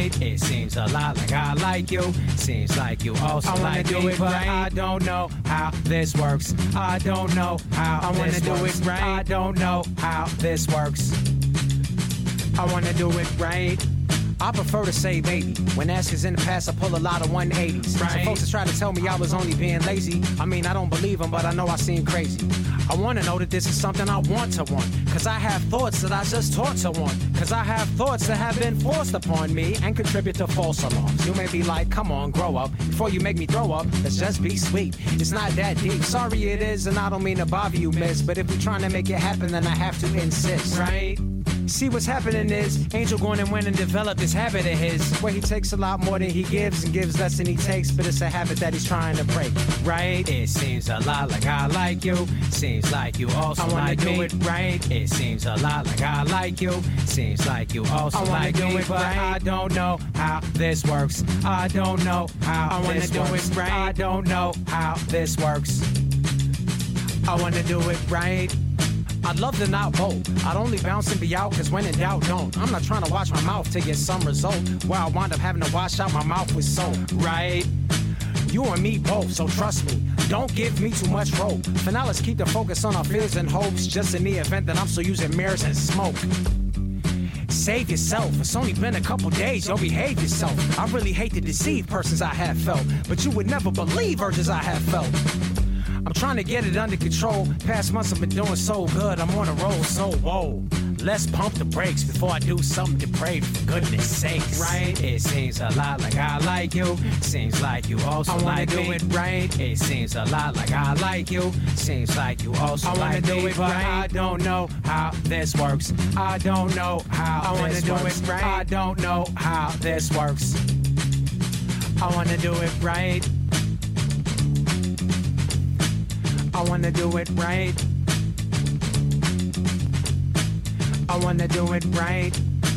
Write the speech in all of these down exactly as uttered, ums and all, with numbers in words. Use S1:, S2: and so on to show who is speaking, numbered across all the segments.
S1: right. It seems a lot like I like you. Seems like you also I like do me, it but right. I don't know how this works. I don't know how I wanna do works. It right. I don't know how this works. I wanna do it right. I prefer to say maybe. When asked is in the past, I pull a lot of one eighties. Right. So folks that try to tell me I was only being lazy, I mean, I don't believe them, but I know I seem crazy. I want to know that this is something I want to want. Cause I have thoughts that I just taught to want. Cause I have thoughts that have been forced upon me and contribute to false alarms. You may be like, come on, grow up. Before you make me throw up, let's just be sweet. It's not that deep. Sorry it is, and I don't mean to bother you, miss. But if we're trying to make it happen, then I have to insist. Right? See what's happening is Angel going and went and developed this habit of his where he takes a lot more than he gives and gives less than he takes, but it's a habit that he's trying to break, right? It seems a lot like I like you. Seems like you also I wanna like do me. It right. It seems a lot like I like you. Seems like you also I wanna like do me, it but right. I don't know how this works. I don't know how I wanna this do works. It right. I don't know how this works. I wanna do it right. I'd love to not bolt. I'd only bounce and be out, cause when in doubt, don't. I'm not trying to watch my mouth to get some result, where I wind up having to wash out my mouth with soap, right? You and me both, so trust me, don't give me too much rope. For now, let's keep the focus on our fears and hopes, just in the event that I'm still using mirrors and smoke. Save yourself, it's only been a couple days, yo, behave yourself. I really hate to deceive persons I have felt, but you would never believe urges I have felt. I'm trying to get it under control. Past months I've been doing so good, I'm on a roll, so whoa. Let's pump the brakes before I do something depraved, for goodness sakes. Right? It seems a lot like I like you. Seems like you also I wanna like do me. It right. It seems a lot like I like you. Seems like you also I like do me, it but right. I don't know how this works. I don't know how I wanna do works. It right. I don't know how this works. I wanna do it right. I wanna do it right. I wanna do it right.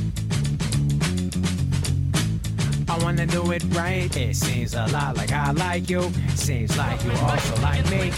S1: I wanna do it right. It seems a lot like I like you. Seems like you also like me.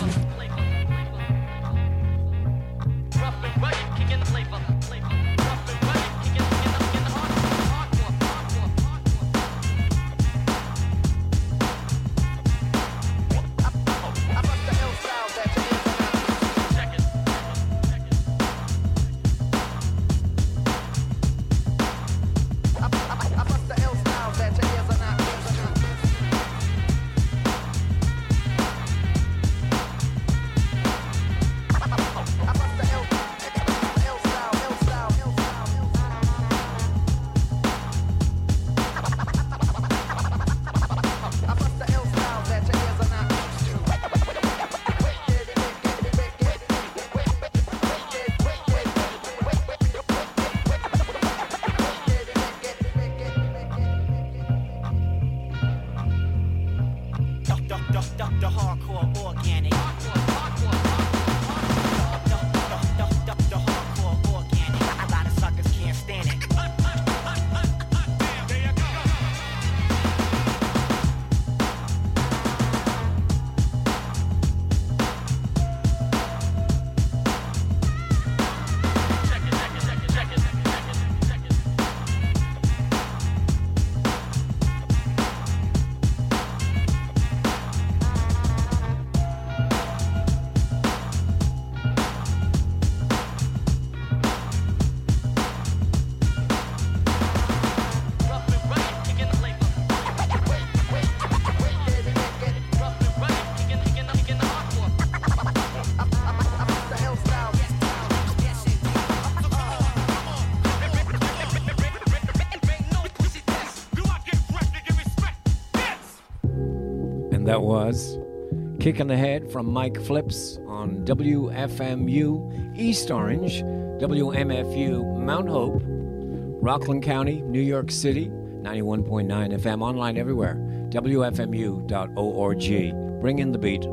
S2: That was Kicking the Head from Mike Flips on W F M U East Orange, W M F U Mount Hope, Rockland County, New York City, ninety-one point nine F M, online everywhere, W F M U dot org. Bring in the beat.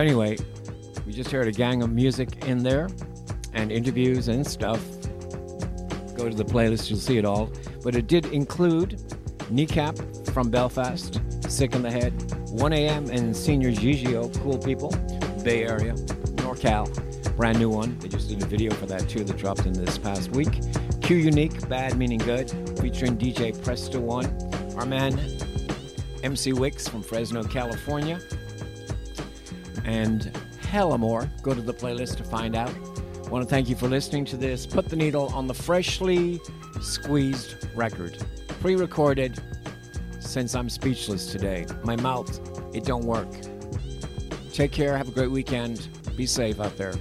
S2: So anyway, we just heard a gang of music in there and interviews and stuff. Go to the playlist, you'll see it all. But it did include Kneecap from Belfast, Sick in the Head, one a.m. and Senior Gigio, cool people, Bay Area, NorCal, brand new one. They just did a video for that too that dropped in this past week. Q Unique, Bad Meaning Good, featuring D J Presto One. Our man M C Wicks from Fresno, California. And hella more. Go to the playlist to find out. I want to thank you for listening to this. Put the Needle on the freshly squeezed record. Pre-recorded, since I'm speechless today. My mouth, it don't work. Take care. Have a great weekend. Be safe out there.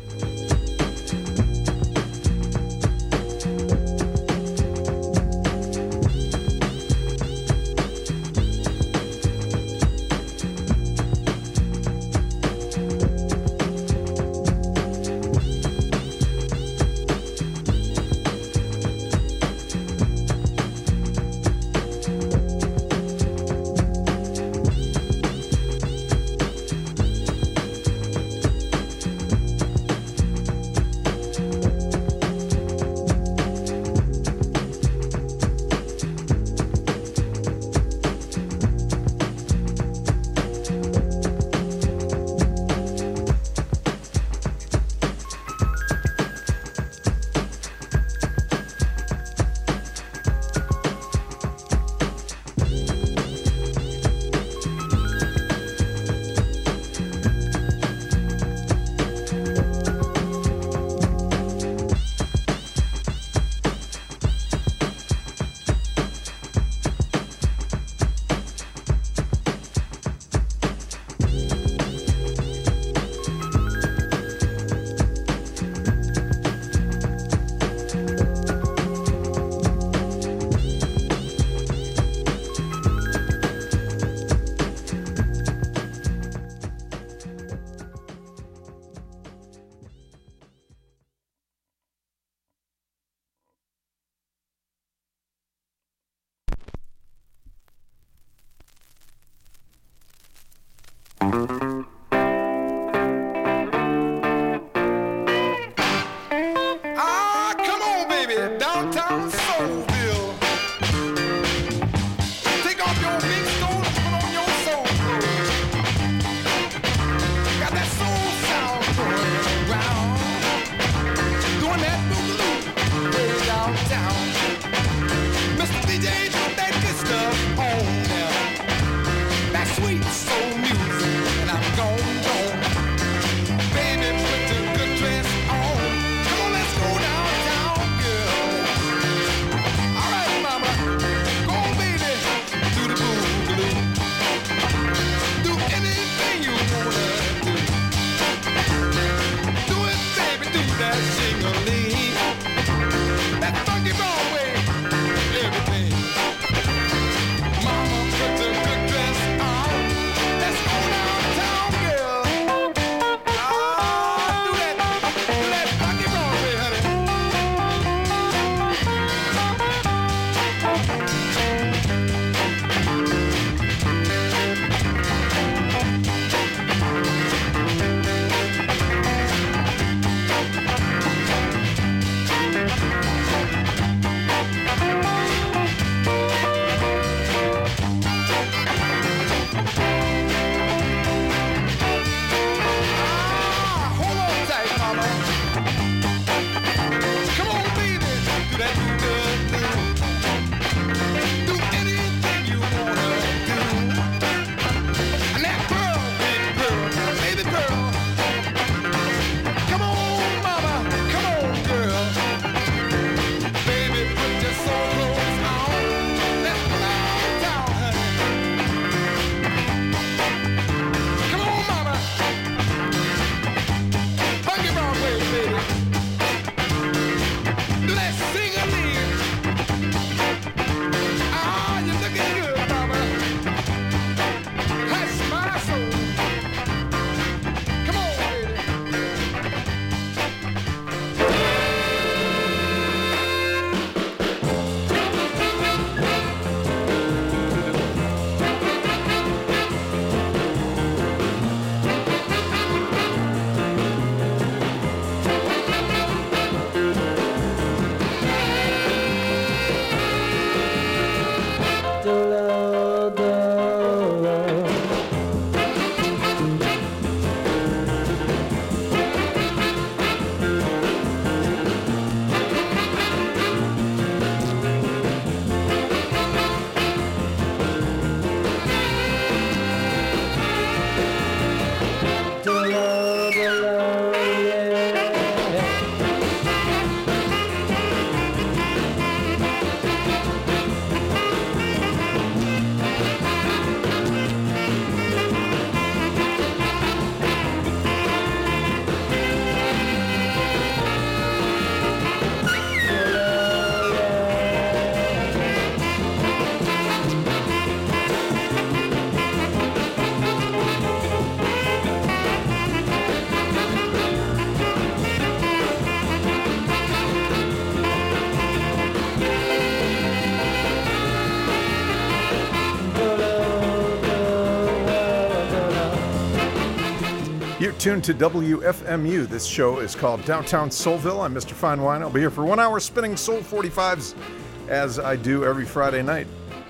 S3: tuned to W F M U. This show is called Downtown Soulville. I'm Mister Fine Wine. I'll be here for one hour spinning Soul forty-fives as I do every Friday night.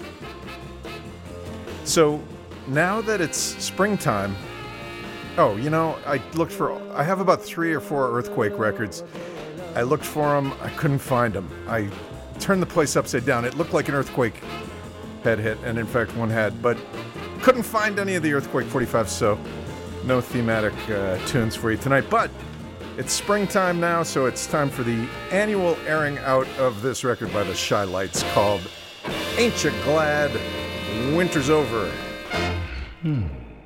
S3: So now that it's springtime, oh, you know, I looked for, I have about three or four Earthquake records. I looked for them. I couldn't find them. I turned the place upside down. It looked like an Earthquake had hit, and in fact one had, but couldn't find any of the Earthquake forty-fives, so no thematic uh, tunes for you tonight. But it's springtime now, so it's time for the annual airing out of this record by the Shy Lights called Ain't Ya Glad Winter's Over.
S4: Hmm.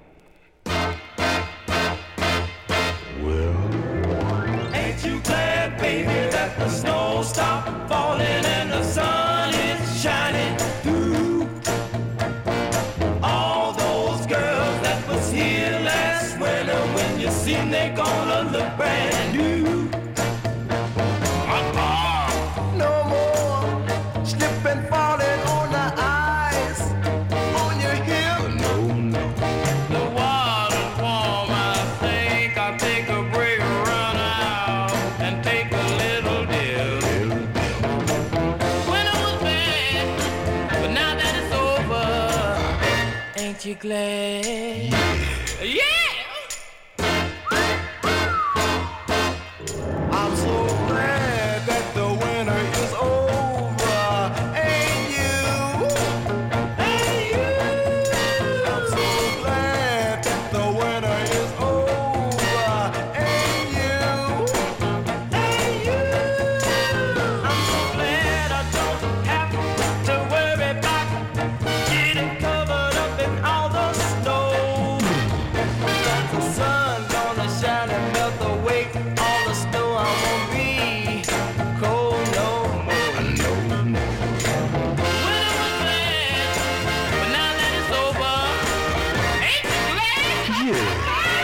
S4: Well, ain't you glad, baby, that the snow stopped falling and the sun is shining through? All those girls that was here last winter, when you see them, they gonna look brand new. Uh-uh. No more slipping, falling on the ice on your hip. No, no. The water's warm, I think I'll take a break, run out and take a little dip. When it was bad, but now that it's over, ain't you glad? Yeah! Yeah! I'm so glad that the winter is over. Ain't you? Ain't you? I'm so glad that the winter is over. Ain't you? Ain't you? I'm so glad I don't have to worry about getting covered up in all the snow. That the sun gonna shine and melt away all the snow. I won't be cold no more. No, no. When it was bad, but now that it's over, ain't you glad? Yeah.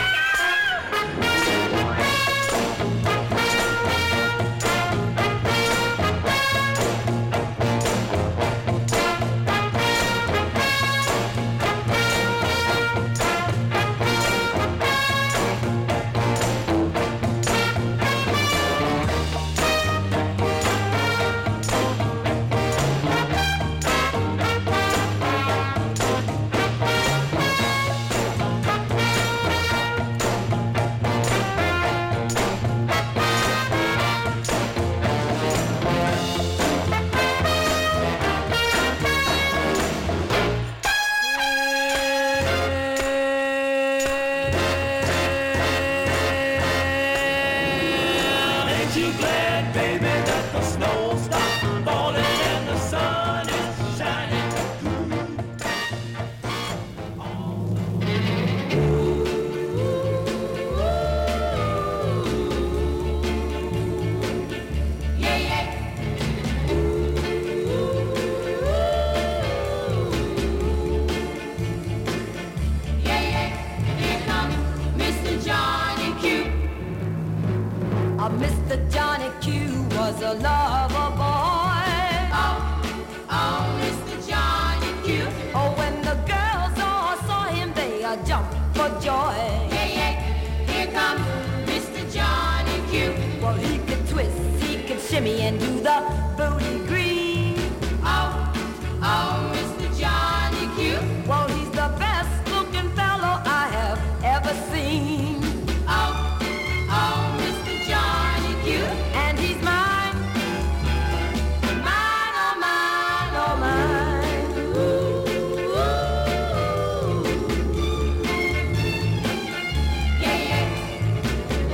S4: Ain't you glad, baby, that the snow stopped falling and the sun is shining
S5: Yeah, yeah. Yeah, yeah. Here comes Mister Johnny Q.
S6: Uh, Mister Johnny Q was a lover boy.
S5: Oh, oh, Mister Johnny Q.
S6: Oh, when the girls all saw him, they uh, jumped for joy.
S5: Yeah, yeah. Here comes Mister Johnny Q.
S6: Well, he could twist, he could shimmy and do the booty green.
S5: Oh, oh, Mister Johnny Q.
S6: Well, he's the best looking fellow I have ever seen.
S5: Oh, oh, Mister Johnny Q.
S6: And he's mine, mine, oh mine, oh mine.
S5: Ooh, yeah, yeah.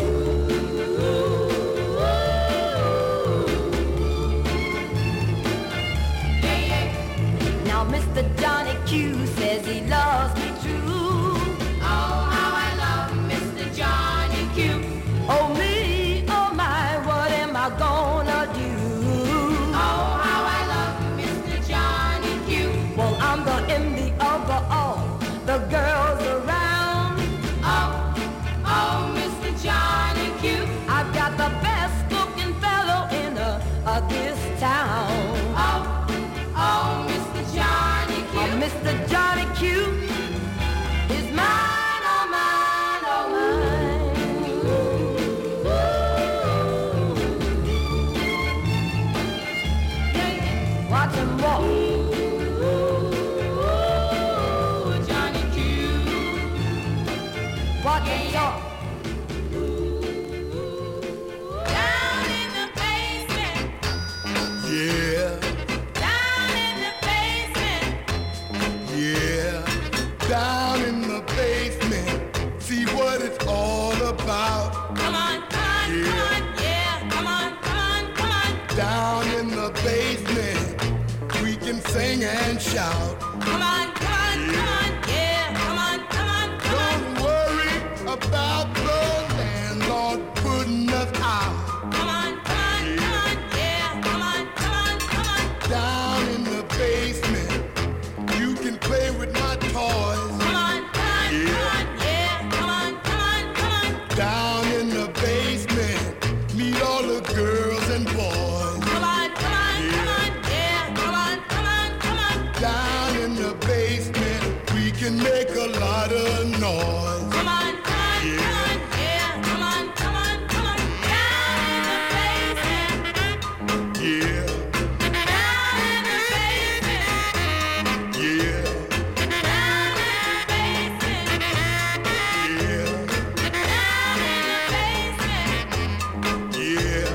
S5: Yeah, yeah.
S6: Now Mister Johnny Q says he loves me true.
S5: Oh, how I love Mister Johnny Q.
S6: Oh me, oh my, what am I gonna do?
S5: Oh, how I love Mister Johnny Q.
S6: Well, I'm the envy of the all the girls around.
S5: Oh, oh, Mister Johnny Q.
S6: I've got the best looking fellow in uh, uh, this town.
S5: Oh, oh, Mister Johnny Q.
S6: Uh,
S4: shout.
S5: Come on, come on, come on, yeah. Come on, come on, come on.
S4: Don't worry about the landlord putting us out.
S5: Come on, come on, come on, yeah. Come on, come on, come on.
S4: Down in the basement, you can play with my toys.
S5: Come on, come on, come on, yeah. Come on, come on, come on.
S4: Down in the basement, meet all the girls and boys.
S5: Come on, come on, come on, yeah. Come on, come on, come on.
S4: Down in the basement, we can make a lot of noise.
S5: Come on, come on, come on, yeah. Come on, come on, come on. Down in the basement.
S4: Yeah,
S5: Down in the basement.
S4: yeah,
S5: Down in the basement.
S4: yeah,
S5: Down in the basement.
S4: yeah.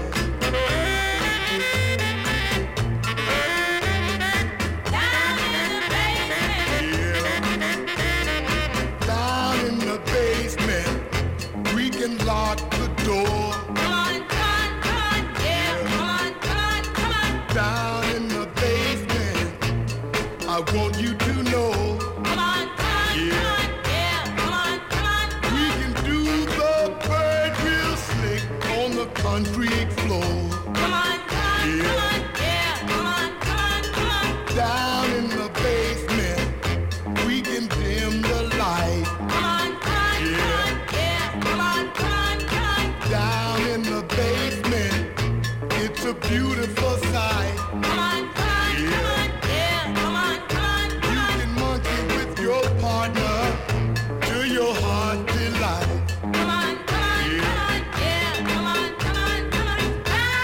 S5: Down in the basement.
S4: Down in the basement, we can lock the door.
S5: Come on, come on, come on, yeah. Come on, come on, come on.
S4: Down in the basement, I want you to know
S5: Come on, come on, come on, yeah. Come on, come on, come
S4: we
S5: on.
S4: can do the bird real slick on the concrete floor.
S5: Come on, come on, come on, yeah. Come on, come on, come on.
S4: Down in the basement, we can dim the light.
S5: Come on, come on, come on, yeah. Come on, come on, come on.
S4: Down in the basement, it's a beautiful sight.
S5: Come on, come on, come on, yeah. Come on, come on, come
S4: You
S5: on.
S4: can monkey with your partner to your heart's delight.
S5: Come on, come on, come on, yeah. Come on, come on, come on. Down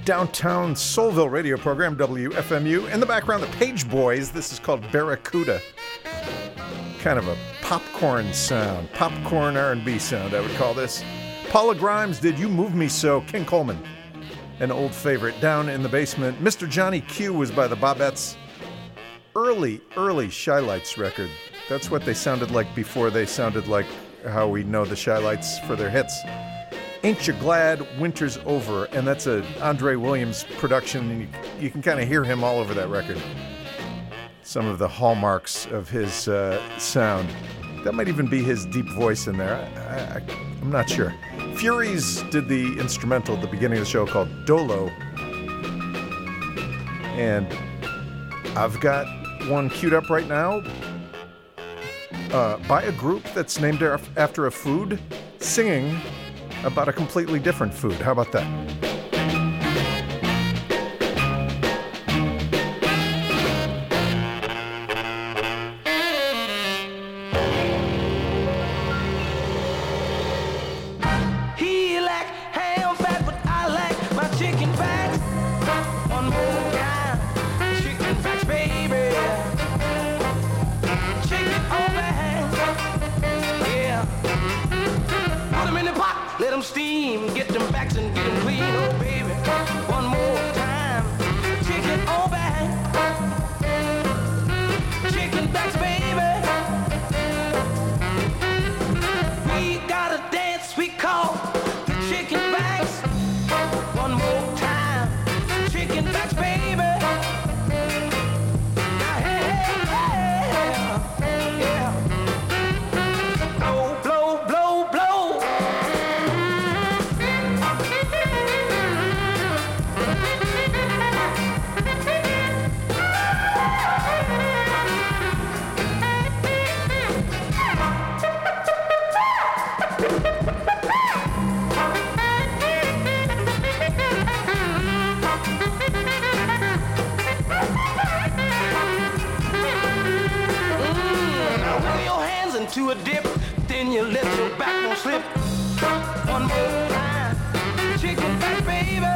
S3: downtown Soulville radio program, W F M U. In the background, the Page Boys. This is called Barracuda. Kind of a popcorn sound. Popcorn R and B sound, I would call this. Paula Grimes did You Move Me So. King Coleman, an old favorite. Down in the Basement, Mister Johnny Q was by the Bobettes. Early, early Shy Lights record. That's what they sounded like before they sounded like how we know the Shy Lights for their hits. Ain't You Glad Winter's Over, and that's a Andre Williams production, and you, you can kind of hear him all over that record. Some of the hallmarks of his uh, sound. That might even be his deep voice in there. I, I, I'm not sure. Furies did the instrumental at the beginning of the show called Dolo. And I've got one queued up right now uh, by a group that's named after a food, singing about a completely different food. How about that?
S4: He lack ham fat, but I lack my chicken fat. One more time, chicken fat, baby. Chicken overhand, yeah. Put them in the pot, let them steam, get them backs and get them clean, oh baby. One more time, chicken overhand, chicken backs, baby. We got a dance we call the chicken backs. One more time, chicken backs, baby. Now, hey, hey, hey, yeah. Blow, blow, blow, blow. To a dip, then you let your back won't slip. One more time, chicken back, baby.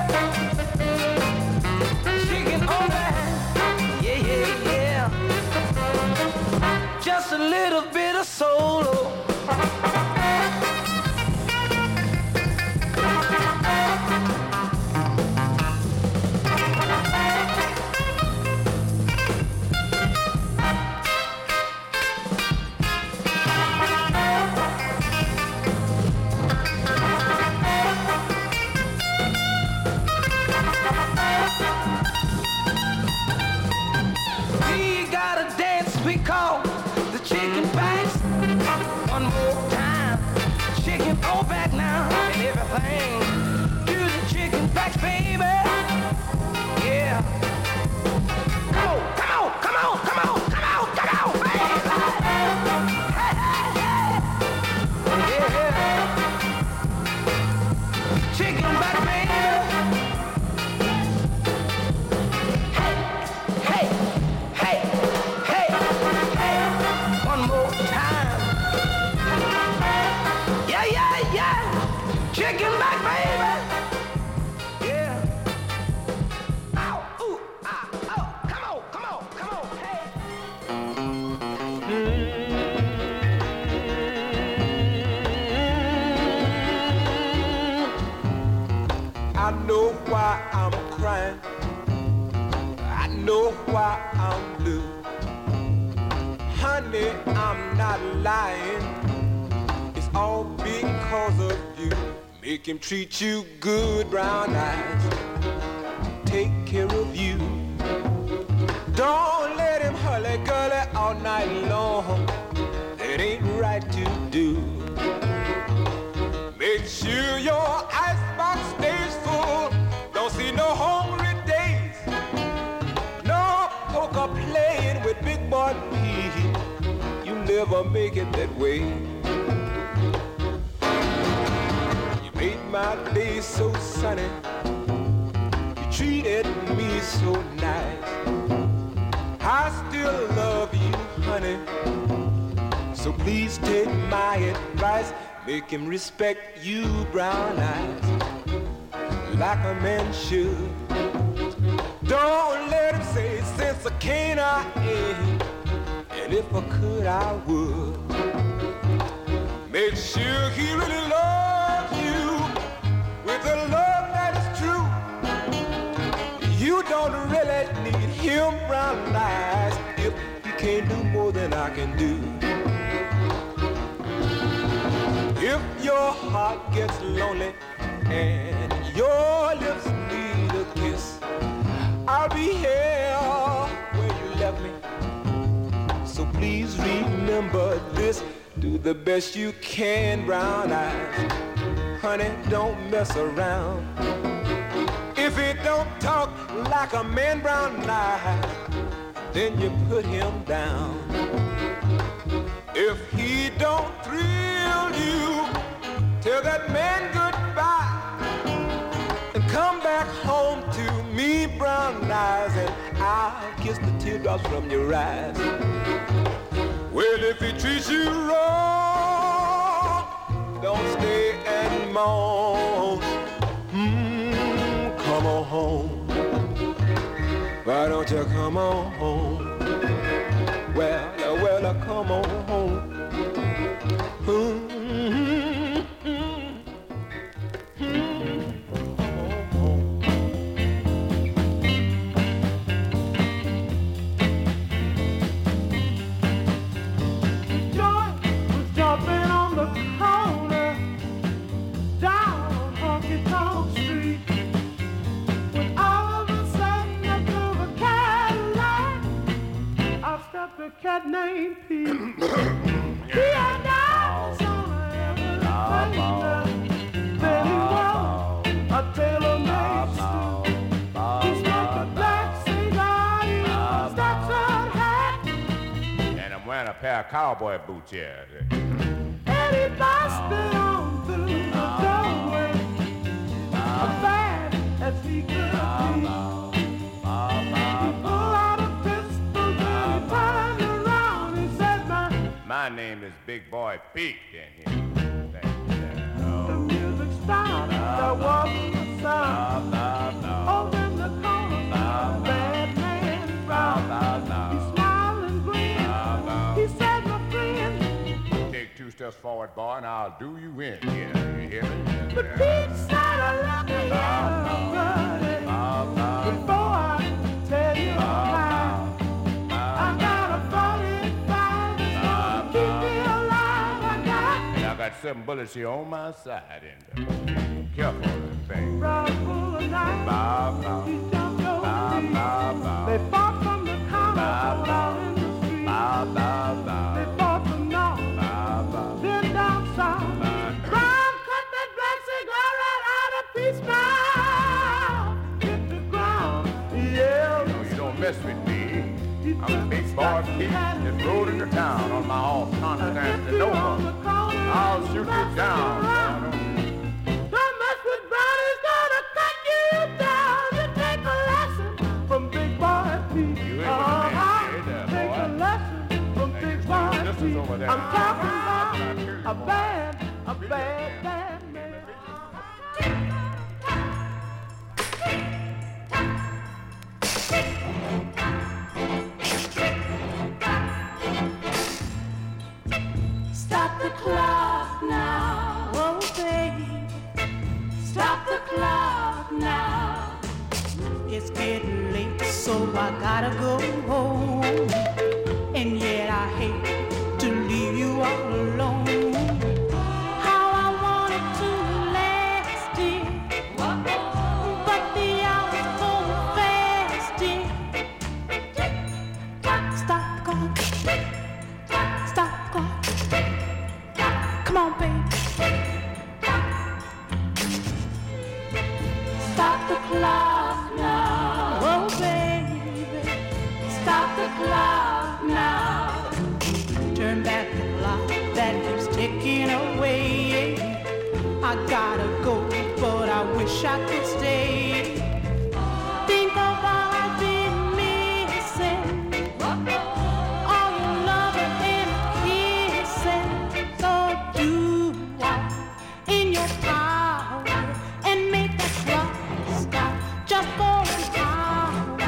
S4: Chicken over, yeah, yeah, yeah. Just a little bit of solo. We got a dance we call the chicken backs. One more time, chicken all back now and everything. Do the chicken backs, baby. Yeah. Come on, come on, come on, come on, come on, come on, baby. Hey, hey, hey. Yeah. Chicken back, baby. Hey, hey, hey, hey, one more time. Yeah, yeah, yeah, chicken back, baby. Yeah. Ow, ooh, ah, oh, come on, come on, come on, hey. I know why I'm crying. I know why I'm blue. Honey, I'm not lying. It's all because of you. Make him treat you good, brown eyes. Take care of you. Don't let him hurly-gurly all night long. It ain't right to do. Make sure your icebox stays full. Don't see no hungry days. No poker playing with Big Boy Pete. You never make it that way. You made my day so sunny. You treated me so nice. I still love you, honey. So please take my advice. Make him respect you, brown eyes, like a man should. Don't let him say since I can't I ain't. And if I could I would. Make sure he really loves you with a love that is true. You don't really need him brown eyes if he can't do more than I can do. If your heart gets lonely and your lips need a kiss, I'll be here where you left me. So please remember this. Do the best you can, brown eyes. Honey, don't mess around. If he don't talk like a man, brown eyes, then you put him down. If he don't thrill you, tell that man goodbye and come back home to me, brown eyes, and I'll kiss the teardrops from your eyes. Well, if he treats you wrong, don't stay and moan. Mm, come on home. Why don't you come on home? Well, uh, well, uh, come on home. Mm-hmm.
S7: Cat named Pete. He had died on everything. Then he was a tailor-made suit. He smoked a black cigar, he was Stetson hat.
S8: And I'm wearing a pair of cowboy boots here.
S7: And he busted on through the doorway, as bad as he could be.
S8: My name is Big Boy Pete in here.
S7: The music stopped, there wasn't a sound. Over in the corner, a bad man frowned. He smiled and grinned. He said, my friend,
S8: take two steps forward, boy, and I'll do you in. Yeah, you hear me?
S7: But Pete said, I love you, buddy. Before I tell you how, I got a forty-five.
S8: I got seven bullets here on my side, and uh, careful of them things.
S7: Bow,
S8: bow.
S7: He jumped over me. They fought from the corner out in the street. They fought from north, then down south. Brown cut that black cigar right out of Pete's mouth. Hit the ground, he yelled.
S8: No, you don't mess with me. I'm a big boy Pete that rode into town on my own Constantinople. I'll shoot you down.
S7: Don't mess with Brown, he's gonna cut you down. You take a lesson from Big Boy Pete.
S8: You ain't
S7: uh,
S8: gonna there,
S7: take
S8: boy.
S7: a lesson from
S8: Hey,
S7: Big
S8: you
S7: Boy
S8: this is
S7: Pete.
S8: over there.
S7: I'm talking about
S8: Ah,
S7: a bad, a bad, bad man.
S6: Stop the clock now, oh baby. Stop the clock now.
S9: It's getting late, so I gotta go home. And yet I hate to leave you all alone. How I wanted to last, dear, but the hours go fast, dear. Stop the clock. Stop the clock. Come on, baby.
S6: Stop the clock now,
S9: Oh, baby.
S6: stop the clock now.
S9: Turn back the clock that keeps ticking away. I gotta go, but I wish I could stay. Think of all I've been missing. All your loving and kissing. So do all in your power and make that clock stop just for an hour.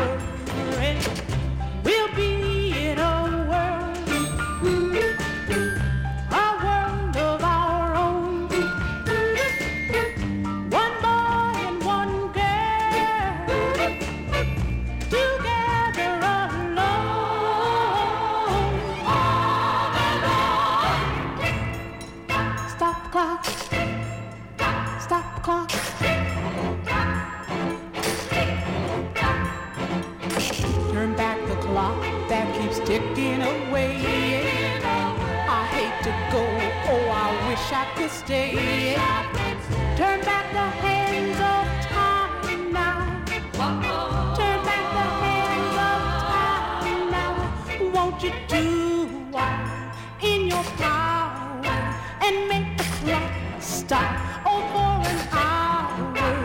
S9: to go. Oh, I wish I could stay. Turn back the hands of time now. Turn back the hands of time now. Won't you do what in your power and make the clock stop? Oh, for an hour.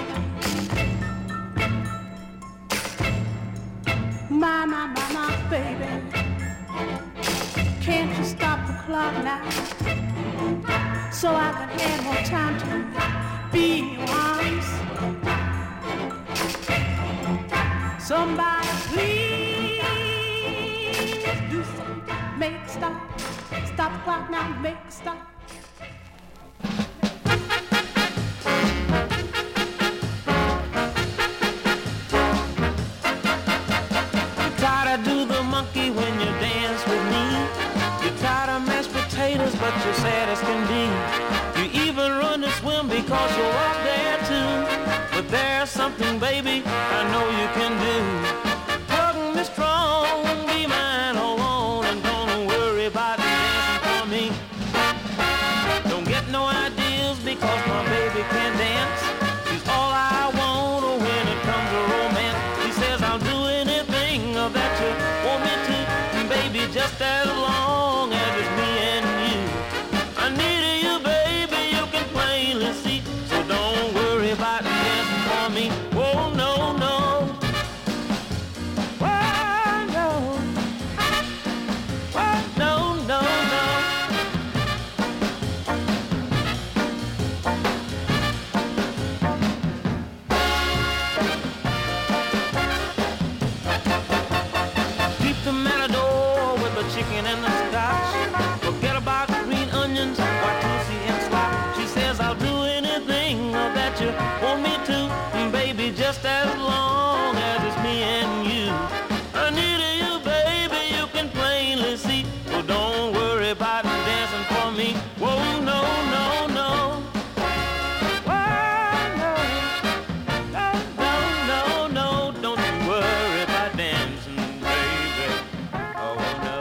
S9: My, my, my, my, baby. Can't you stop the clock now? So I can have more time to be in your arms. Somebody please do something. Make it stop. Stop the clock now. Make it stop.
S10: Monkey when you dance with me. You're tired of mashed potatoes, but you're sad as can be. You even run to swim because you're up there too. But there's something, baby, I know you can do. Hug me strong, be mine, hold on, and don't worry about dancing for me. Don't get no ideas because my baby can dance. She's all I want when it comes to romance. She says I'll do anything that you want me to, baby, just as long as it's me and you. I need you, baby, you can plainly see. So don't worry about dancing for me. Oh, no, no. Oh, no. Oh, no, no, no. Chicken and the scotch. Forget about green onions, Watusi and slop. She says I'll do anything that you want me to, baby, just as long as it's me and you. I need you, baby, you can plainly see. So don't worry about dancing for me. Whoa, no, no, no. Whoa, no. No, no, no, no. Don't you worry about dancing, baby. Oh, no.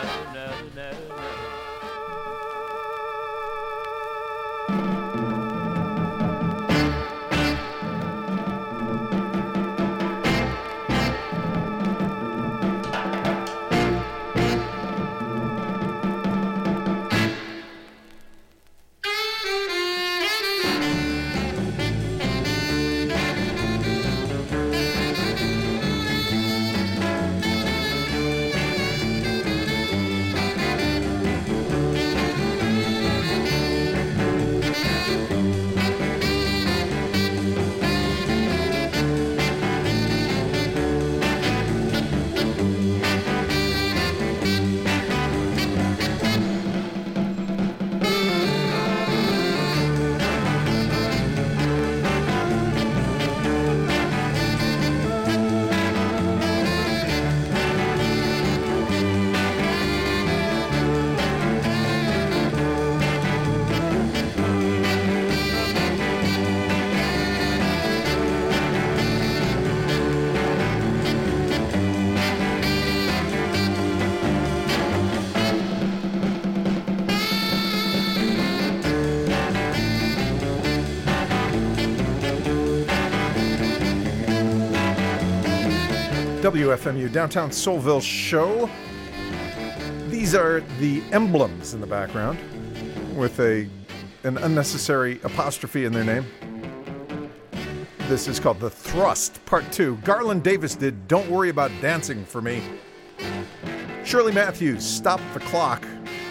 S3: W F M U Downtown Soulville show. These are the emblems in the background with a an unnecessary apostrophe in their name. This is called The Thrust, Part two. Garland Davis did Don't Worry About Dancing for Me. Shirley Matthews, Stop the Clock.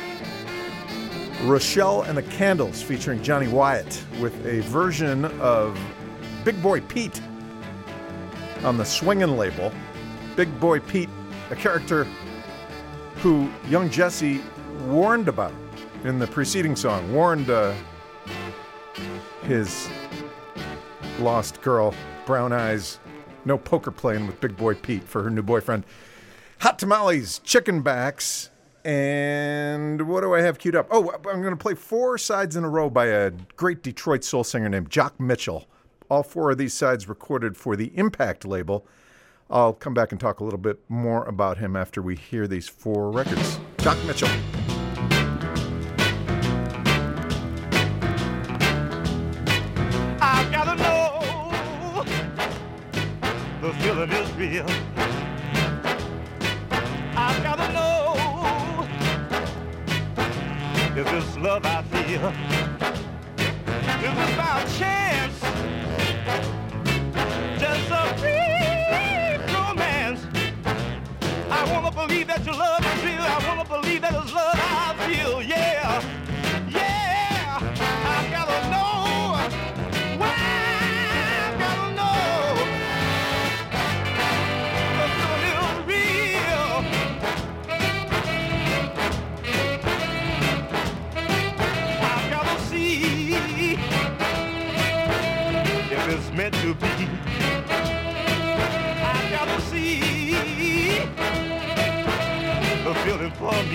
S3: Rochelle and the Candles featuring Johnny Wyatt with a version of Big Boy Pete on the Swingin' label. Big Boy Pete, a character who young Jesse warned about in the preceding song, warned uh, his lost girl, Brown Eyes, no poker playing with Big Boy Pete for her new boyfriend. Hot Tamales, Chicken Backs, and what do I have queued up? Oh, I'm going to play four sides in a row by a great Detroit soul singer named Jock Mitchell. All four of these sides recorded for the Impact label. I'll come back and talk a little bit more about him after we hear these four records. Jock Mitchell.
S4: real. I've gotta know if this love I feel is this by chance, just a free romance. I wanna believe that your love is real. I wanna believe that it's love I feel. Yeah, yeah. I gotta know. Why? I gotta know. The feeling is real. I gotta see if it's meant to be. I gotta see the feeling for me.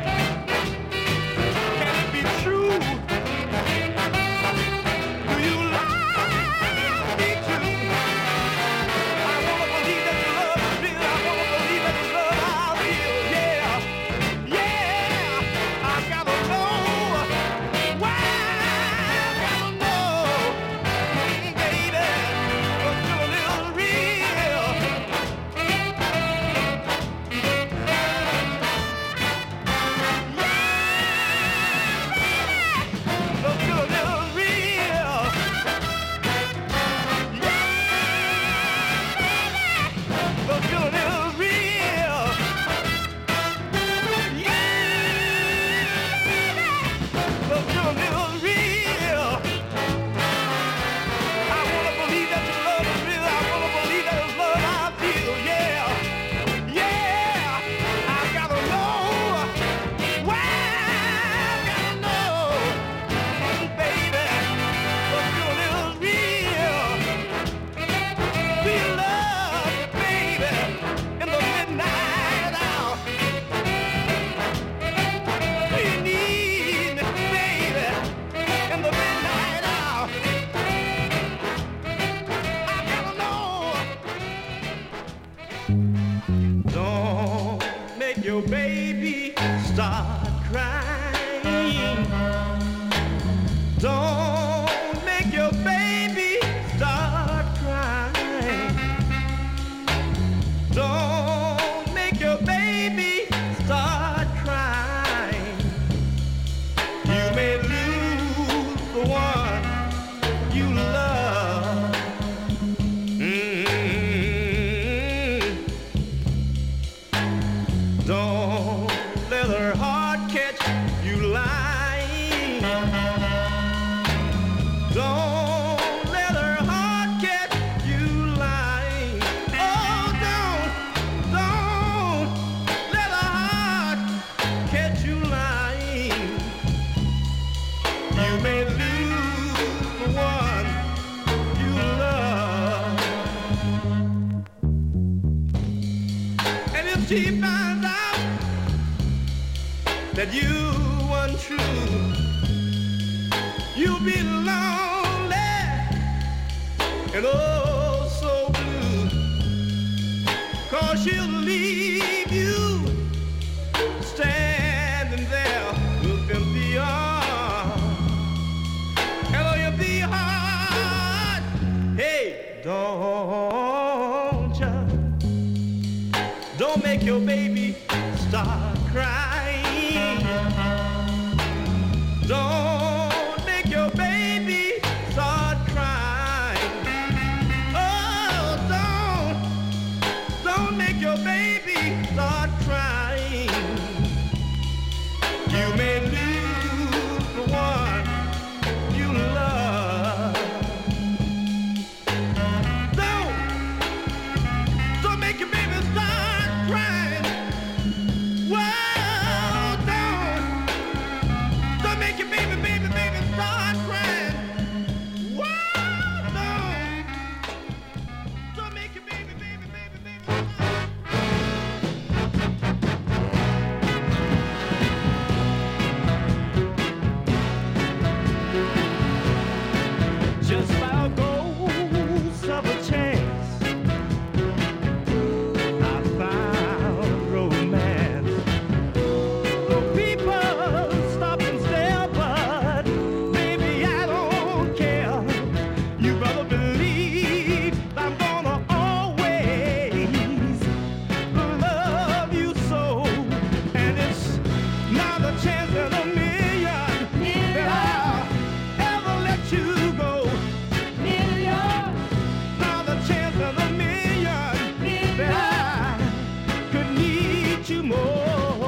S4: Can it be true? Do you love me too? I wanna believe that your love is real. I wanna believe that your love I feel. Yeah, yeah. I gotta know. Why? I gotta know, baby. The feeling is real. The feeling is real. The feeling is real. The feeling is real. I wanna believe that your love is real. I wanna believe that it's love I feel. Yeah, yeah. I gotta know. Why? I gotta know, baby. The feeling is real. We love you, baby, in the midnight hour. We need me, baby, in the midnight hour. I gotta know. Don't make your baby start crying. Don't make your baby start crying. Don't make your baby start crying. You may lose the one you love. Mm. Don't let her heart catch you lying. Don't let her heart catch you lying. Oh, don't, don't let her heart catch you lying. You may lose the one you love. And if she finds out that you untrue, you'll be lonely and oh so blue. 'Cause she'll leave you standing there with empty arms and oh empty heart. Hey, don't you, don't make your baby start crying. Don't make your baby start crying. Oh, don't, don't make your baby start crying. You may lose the one you love. Don't, don't make your baby start crying. Whoa, don't, don't make your baby
S7: in a million that I'll ever let you go. Not a chance in a million that I could need you more.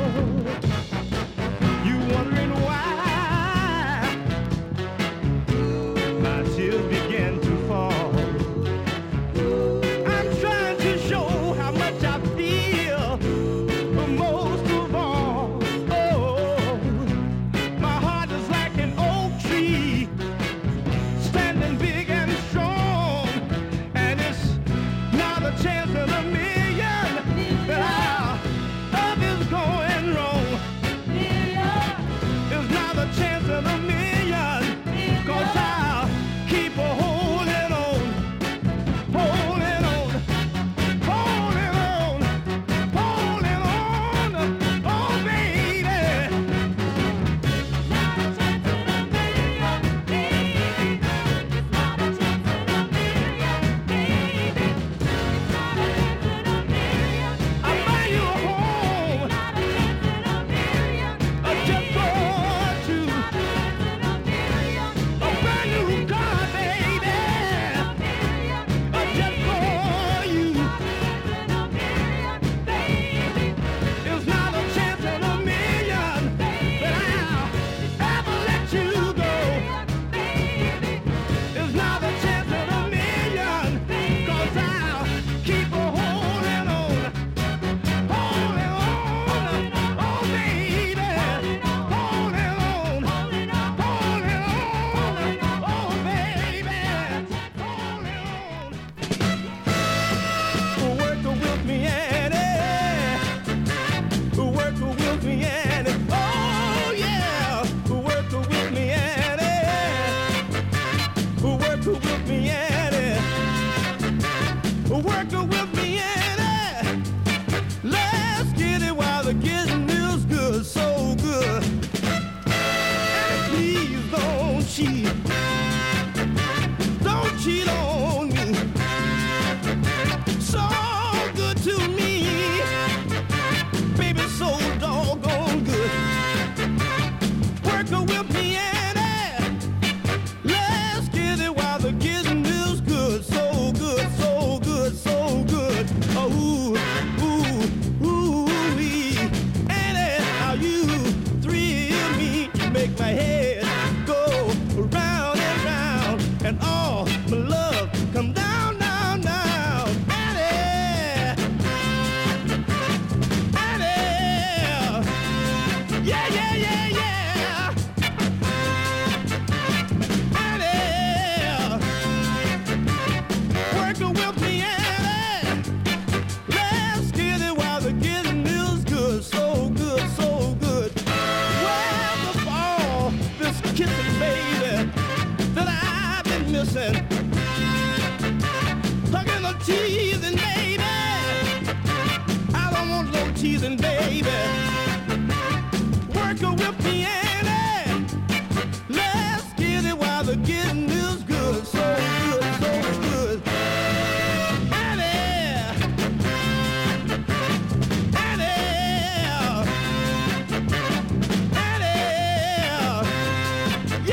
S7: You wondering why my tears begin to fall. I'm trying to show how much I feel, but most of all, oh, my heart is like an oak tree, standing big and strong, and it's not a chance in a million that our love is going wrong. It's not a chance in a million, 'cause I'll keep a holding on, holding on, holding on, holding on, oh baby. I'll buy you a home, a jet for two, a brand new car, baby, a jet for you. It's not a chance in a million that I'll ever let you go. It's not a chance in a million, 'cause I'll keep a holding on, holding on, oh baby, holding on, holding on, oh baby, holding on. Work with me, Annie. Work with me, Annie. Oh yeah, work with me, Annie. Work with me, Annie. Work with me, Annie. Let's get it while the getting is good, so good. And please don't cheat, don't cheat on me. So good to me, baby, so doggone good. Work with me, Annie. Let's get it while the getting is good, so good, so good, so good. Oh, ooh, ooh, ooh, wee. Annie, how you thrill me, you make my head go round and round, and all my love come down, down, down. Annie, Annie, yeah, yeah, yeah, yeah. Annie, working with me, Annie. Let's get it while the getting is good, so good, so good. Well, the fall, this kissing, baby, that I've been missing. Hugging or teasing, baby. I don't want no teasing, baby. Working with me, Annie. Let's get it while the getting is good, so good, so good. Annie, Annie, Annie,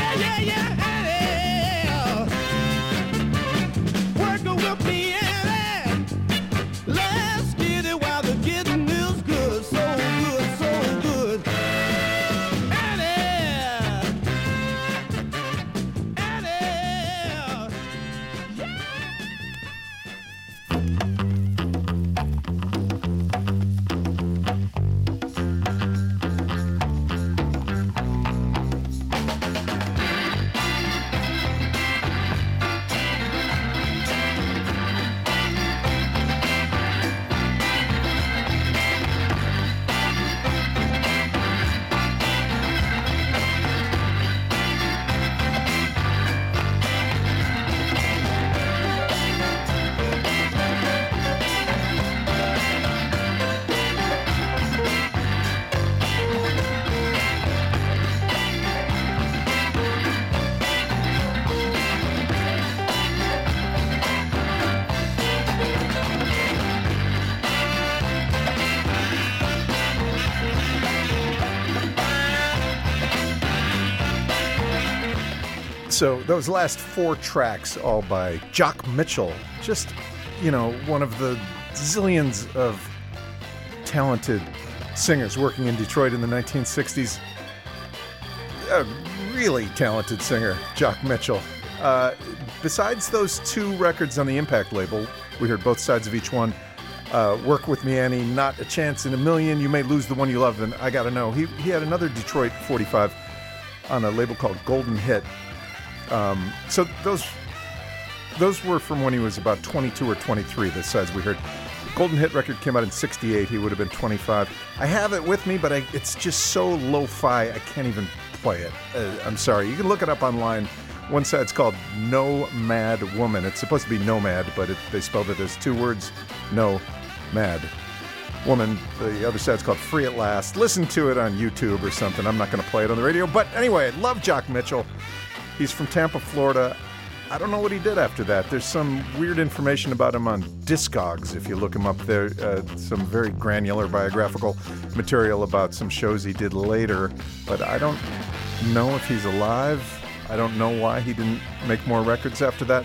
S3: So those last four tracks, all by Jock Mitchell, just, you know, one of the zillions of talented singers working in Detroit in the nineteen sixties. A really talented singer, Jock Mitchell. Uh, besides those two records on the Impact label, we heard both sides of each one. Uh, Work With Me, Annie, Not a Chance in a Million, You May Lose the One You Love, and I Gotta Know. He, he had another Detroit forty-five on a label called Golden Hit. Um, so those those were from when he was about twenty-two or twenty-three, the sides we heard. Golden Hit record came out in sixty-eight. He would have been twenty-five. I have it with me, but I, it's just so lo-fi, I can't even play it. Uh, I'm sorry. You can look it up online. One side's called No Mad Woman. It's supposed to be Nomad, but it, they spelled it as two words. No Mad Woman. The other side's called Free at Last. Listen to it on YouTube or something. I'm not going to play it on the radio. But anyway, I love Jock Mitchell. He's from Tampa, Florida. I don't know what he did after that. There's some weird information about him on Discogs, if you look him up there. Uh, some very granular biographical material about some shows he did later. But I don't know if he's alive. I don't know why he didn't make more records after that.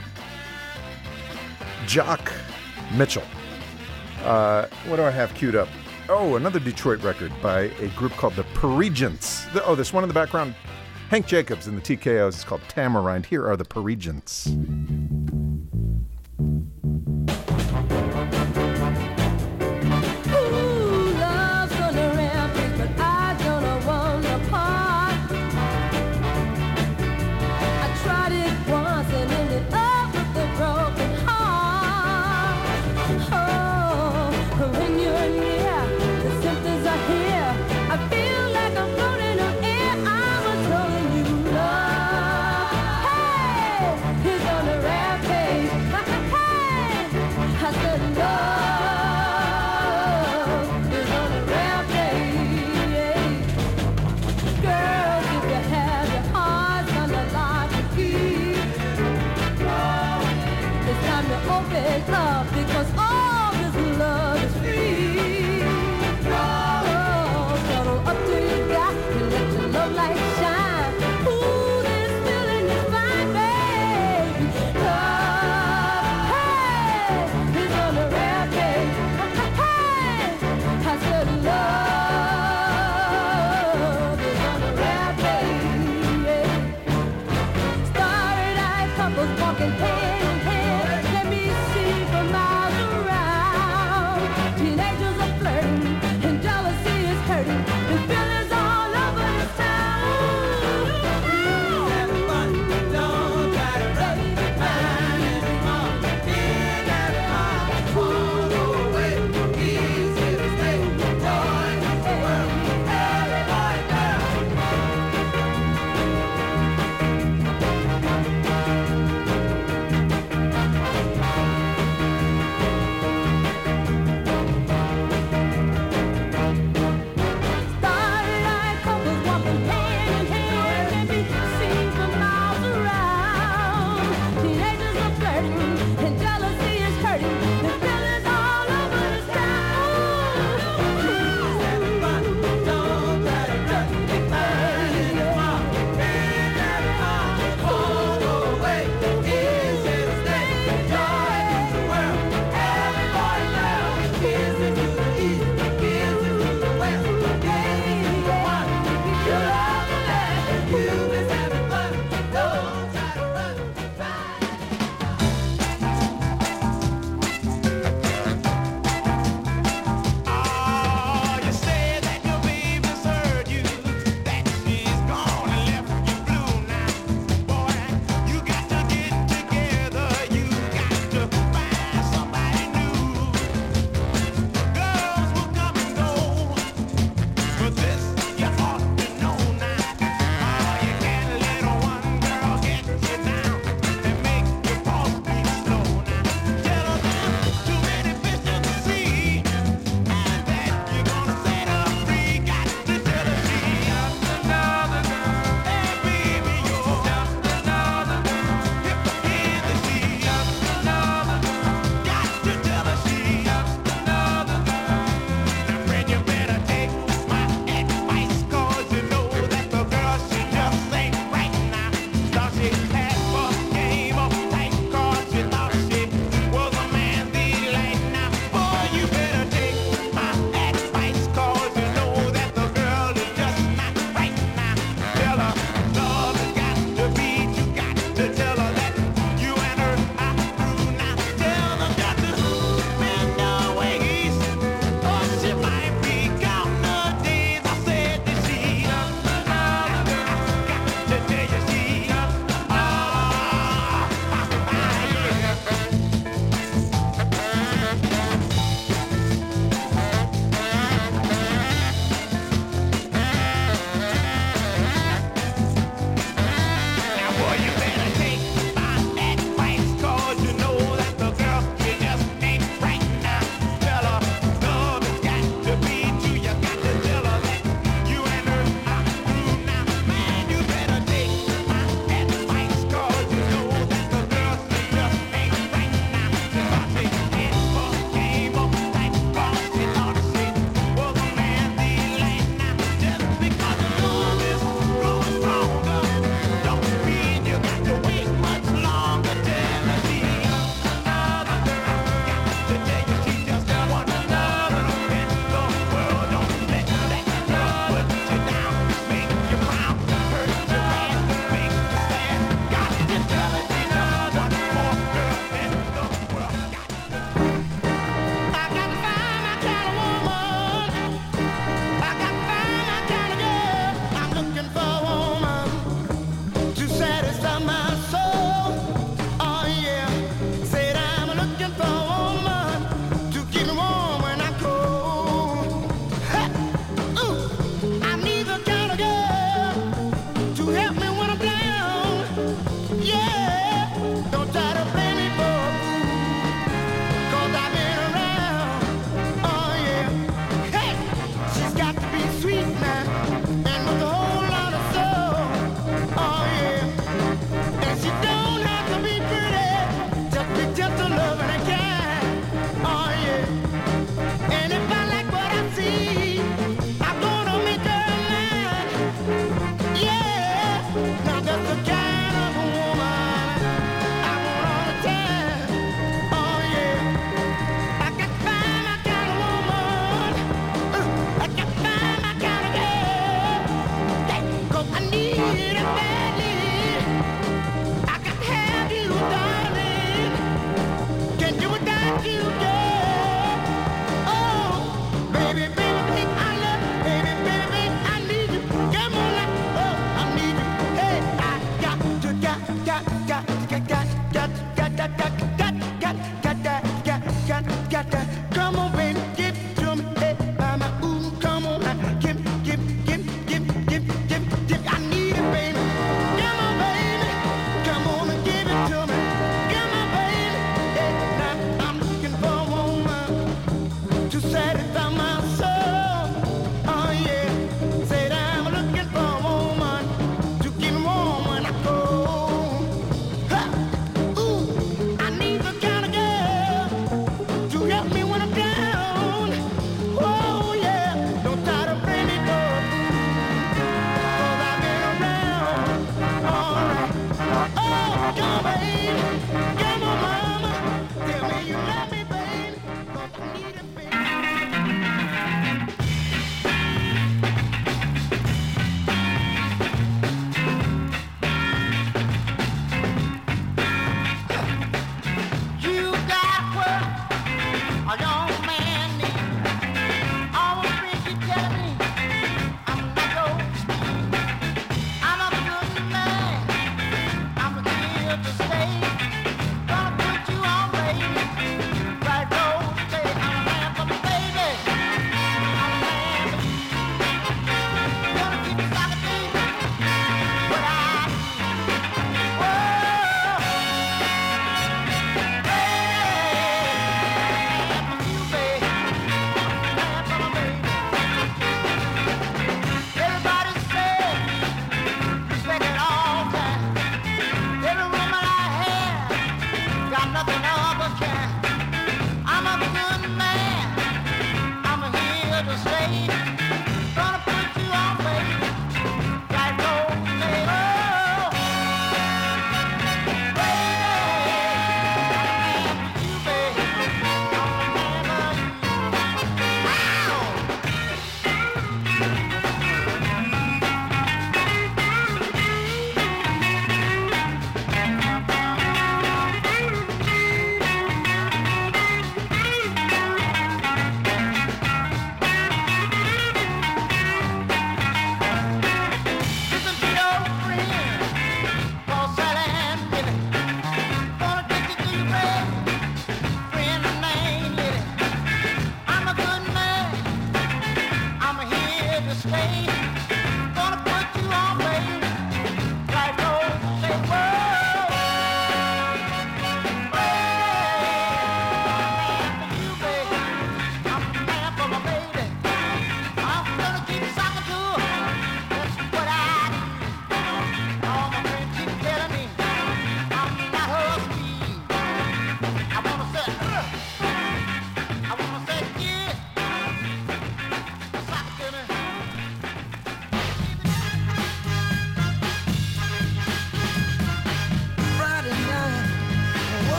S3: Jock Mitchell. Uh, what do I have queued up? Oh, another Detroit record by a group called the Parisians. The, oh, this one in the background. Hank Jacobs and the T K Os. It's called Tamarind. Here are the Parisians.
S6: On the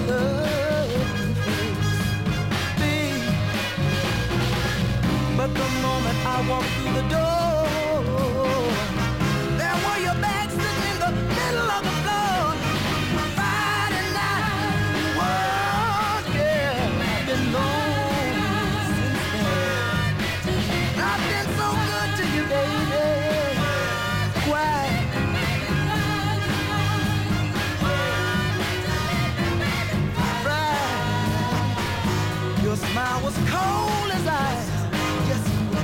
S10: loving face, babe. But the moment I walked through the door, there were your bags sitting in the middle of the floor. Friday night, whoa, yeah, I've been lonely since then. I've been so good to you, baby. Why? Your smile was cold as ice. Yes, it was.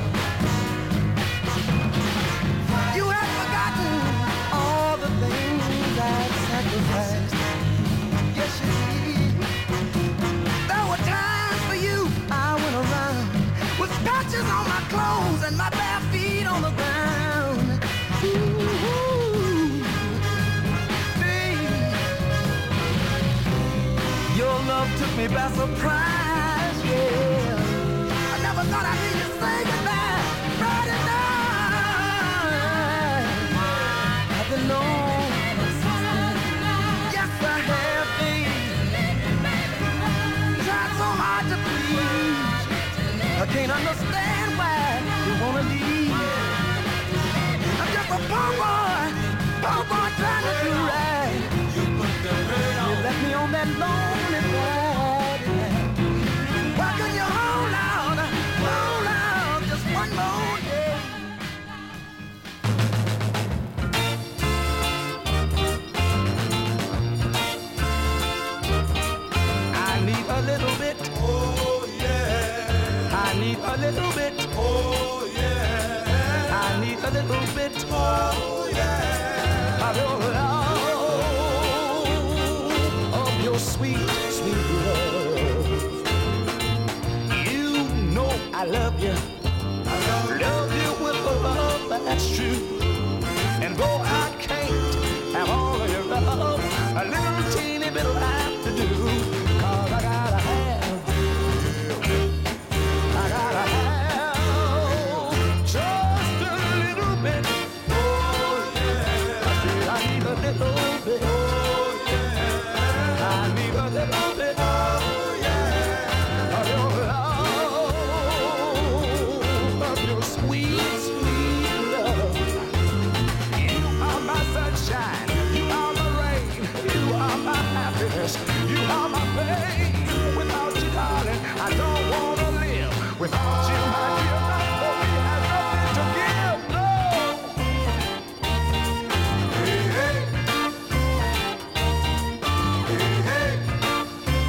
S10: You had forgotten all the things I'd sacrificed. Yes, you did. There were times for you I went around with patches on my clothes and my bare feet on the ground. Ooh, baby, your love took me by surprise. Yeah, I never thought I'd hear you say goodbye. Friday night, I've been lonely since then. Yes, I have, babe. Tried so hard to please. I can't understand why you wanna leave. I'm just a poor boy, poor boy trying to do right. You left me on that lonely Friday night. Why couldn't you hold on, hold on, just one more day? I need a little bit, oh yeah. I need a little bit, oh yeah. I need a little bit, oh yeah. Of your love, of your sweet, sweet love. I love you, I love, love you with a love that's true. And though I can't have all of your love, a little teeny bit will have to do. Cause I gotta have, I gotta have just a little bit. Oh yeah, I said I need a little bit. Oh yeah, I need a little bit. Oh yeah, of your love. Sweet, sweet love. You are my sunshine. You are my rain. You are my happiness. You are my pain. Without you, darling, I don't want to live. Without you, my dear, my baby has nothing to give. No. Hey, hey. Hey, hey.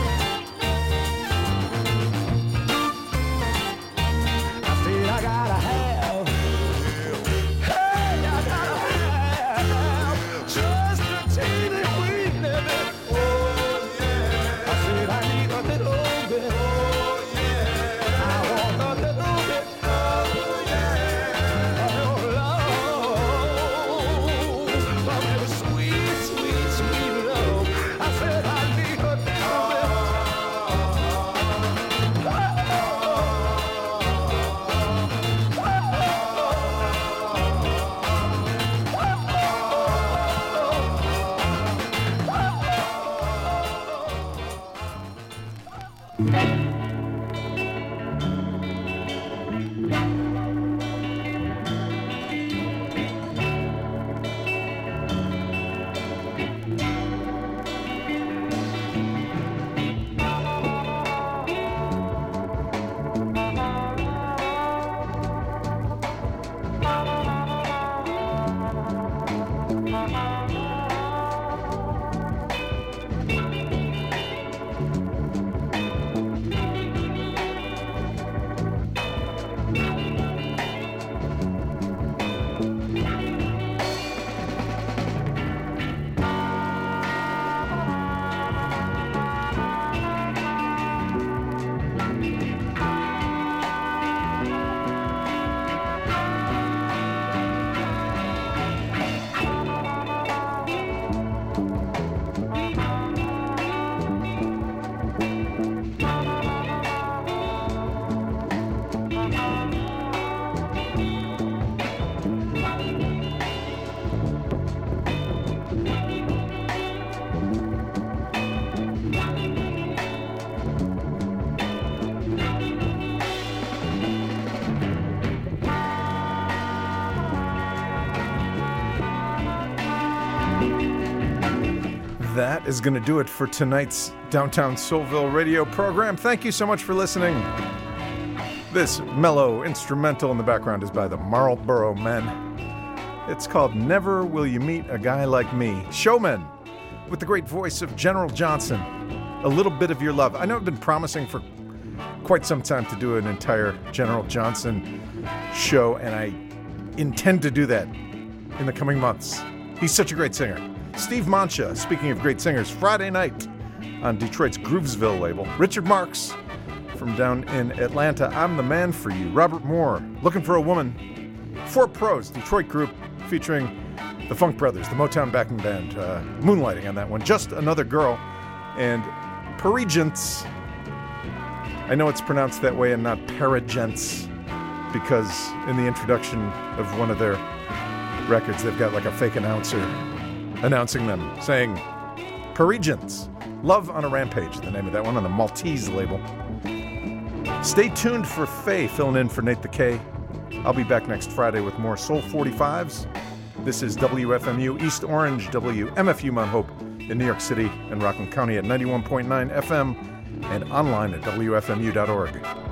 S3: that is going to do it for tonight's Downtown Soulville radio program. Thank you so much for listening. This mellow instrumental in the background is by the Marlboro Men. It's called Never Will You Meet a Guy Like Me. Showman, with the great voice of General Johnson. A little bit of your love. I know I've been promising for quite some time to do an entire General Johnson show, and I intend to do that in the coming months. He's such a great singer. Steve Mancha, speaking of great singers, Friday night on Detroit's Groovesville label. Richard Marx from down in Atlanta, I'm the Man for You. Robert Moore, Looking for a Woman. Four Pros, Detroit group featuring the Funk Brothers, the Motown backing band, uh, moonlighting on that one. Just Another Girl. And Parigents, I know it's pronounced that way and not Parigents, because in the introduction of one of their records, they've got like a fake announcer announcing them, saying Parigents. Love on a Rampage, the name of that one, on the Maltese label. Stay tuned for Faye, filling in for Nate the K. I'll be back next Friday with more Soul forty-fives. This is W F M U East Orange, W M F U Mount Hope in New York City and Rockland County at ninety-one point nine F M and online at W F M U dot org.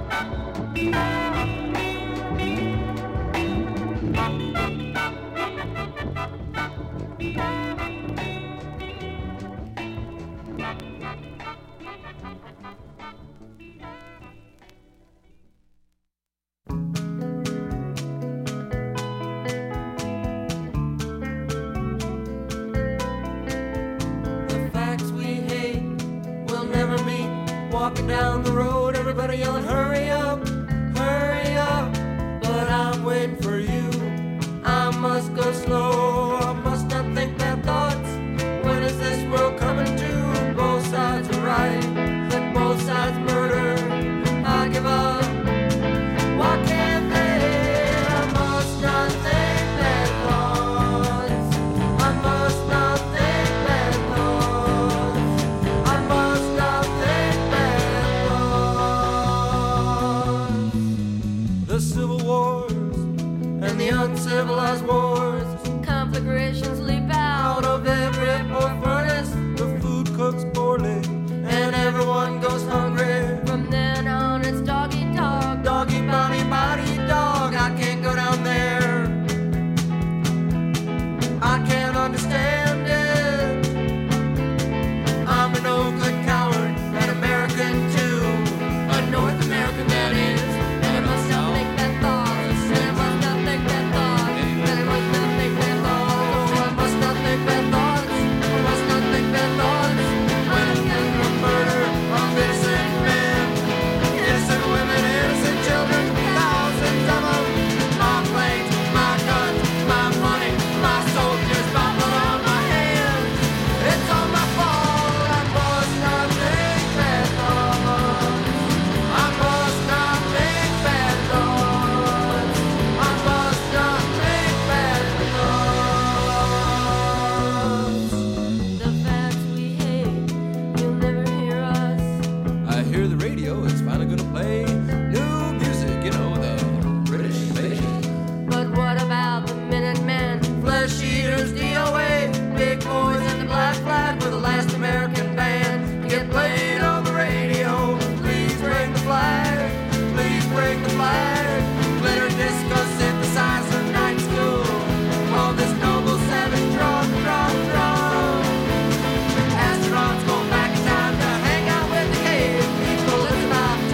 S11: Walking down the road, everybody yelling, hurry up, hurry up. But I'm waiting for you. I must go slow, I must not think bad thoughts. When is this world coming to? Both sides are right, let both sides murder. I give up. Why can't they? I must not think bad thoughts. I must not think bad thoughts. I must not think bad thoughts. The civil wars and the uncivilized wars, conflagrations leap out of every poor furnace. The food cooks poorly and everyone goes hungry. From then on it's dog eat dog, dog eat body, body eat dog. I can't go down there, I can't understand it. I'm a no good coward, an American too, a North American that is. And I must not think that thoughts, and I must not think that thoughts, and I must not think that thoughts. I must not think that thoughts, I must not think that thoughts. When it comes to murder of innocent men, innocent women, innocent children, thousands of them. My planes, my guns, my money, my soldiers, my blood on my hands. It's all my fault. I must not think bad thoughts. I must not think bad thoughts. I must not think bad thoughts. The facts we hate, you'll never hear us.
S12: I hear the radio is finally gonna play new music, you know, the British invasion.
S11: But what about the Minutemen, flesh eaters, D O A, big boys and the Black Flag were the last American band to get played on the radio. Please break the flag, please break the flag. Glitter disco synthesizer night school. All this noble savage drum, drum, drum. Astronauts go back in time to hang out with the cave people. It's about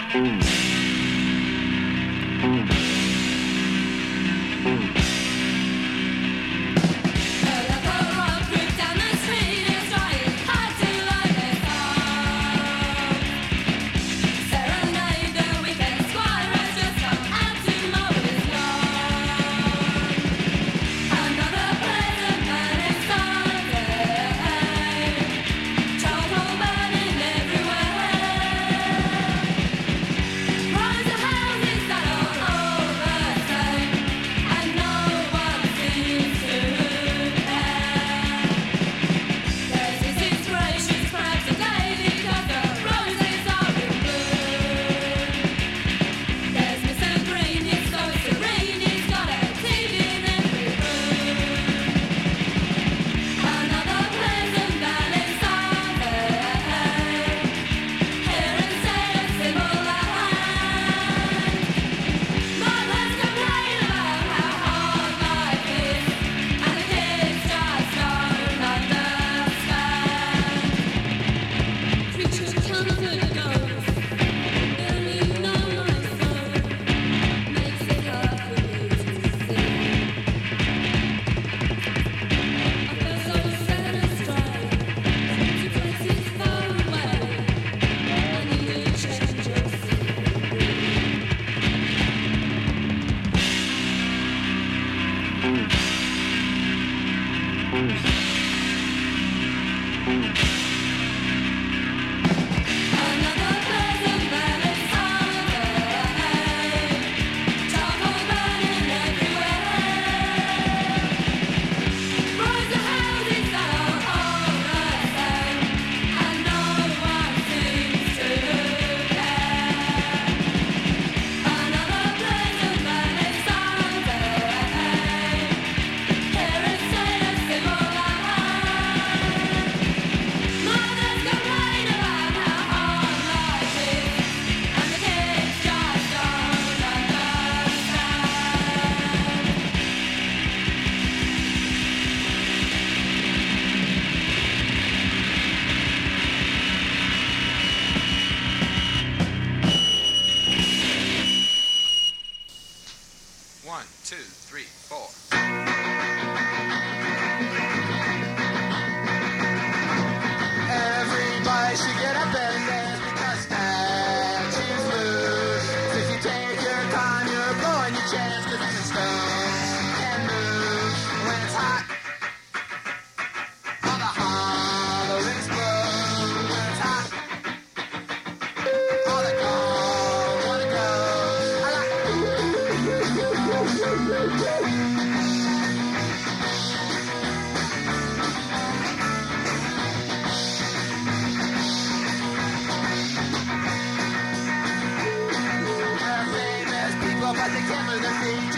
S11: But they can't move their feet.